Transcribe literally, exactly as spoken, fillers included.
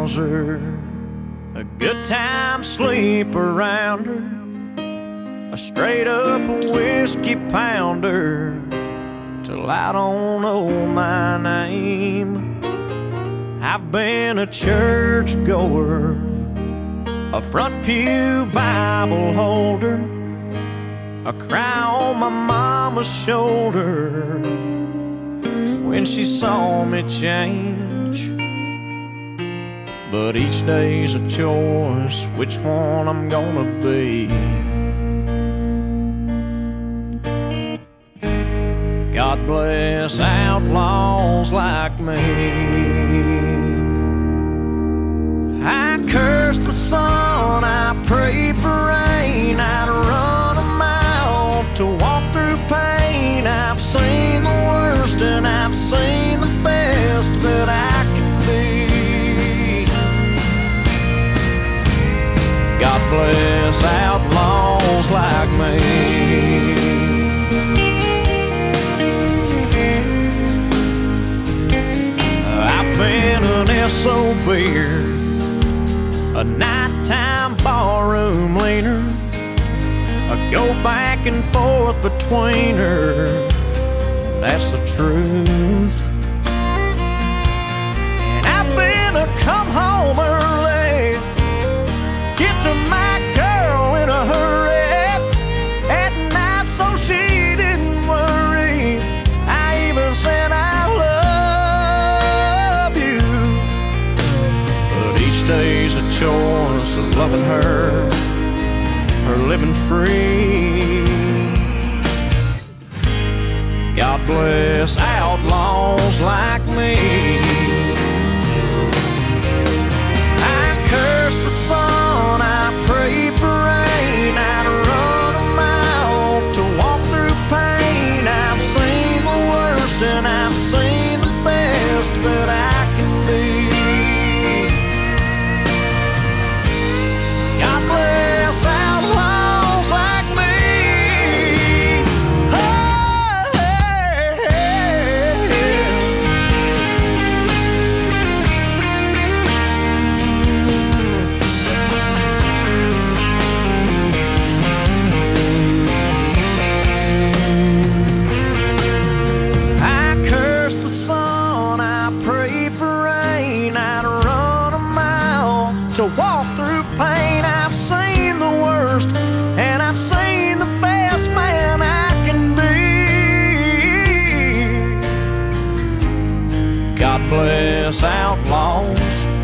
trouser, a good time sleep around her, a straight up whiskey pounder, till I don't know my name. I've been a church goer, a front pew Bible holder, a cry on my mama's shoulder when she saw me change. But each day's a choice, which one I'm gonna be. God bless outlaws like me. I cursed the sun, I prayed for rain, I'd run a mile to walk through pain. I've seen the worst and I've seen the best that I can be. God bless outlaws like me. I've been an S O B-er, a nighttime barroom leaner, I go back and forth between her, that's the truth. And I've been a come home early, get to my girl in a hurry at night so she didn't worry. I even said I love you, but each day's a choice of loving her or living free. God bless outlaws like me. I cursed the sun, I prayed for rain, I'd run a mile to walk through pain. I've seen the worst and I've seen the best that I can be. God bless outlaws like me. To walk through pain, I've seen the worst and I've seen the best man I can be. God bless outlaws